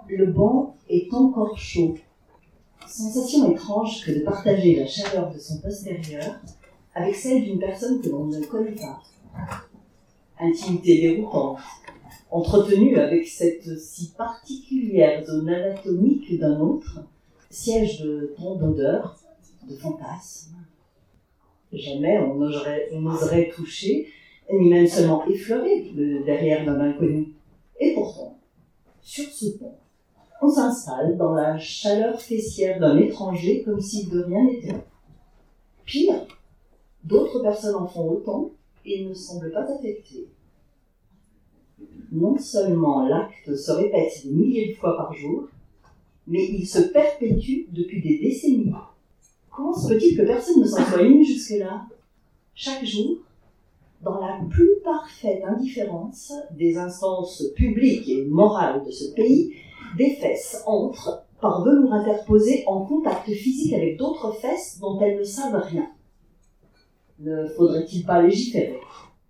Le banc est encore chaud. Sensation étrange que de partager la chaleur de son postérieur avec celle d'une personne que l'on ne connaît pas. Intimité déroutante, entretenue avec cette si particulière zone anatomique d'un autre, siège de ton d'odeur, de fantasme. Jamais on n'oserait toucher, ni même seulement effleurer le derrière d'un inconnu. Et pourtant, sur ce pont, on s'installe dans la chaleur fessière d'un étranger comme si de rien n'était. Pire, d'autres personnes en font autant et ne semblent pas affectées. Non seulement l'acte se répète des milliers de fois par jour, mais il se perpétue depuis des décennies. Comment se peut-il que personne ne s'en soit ému jusque-là ? Chaque jour, dans la plus parfaite indifférence des instances publiques et morales de ce pays, des fesses entrent, par velours interposé, en contact physique avec d'autres fesses dont elles ne savent rien. Ne faudrait-il pas légiférer ?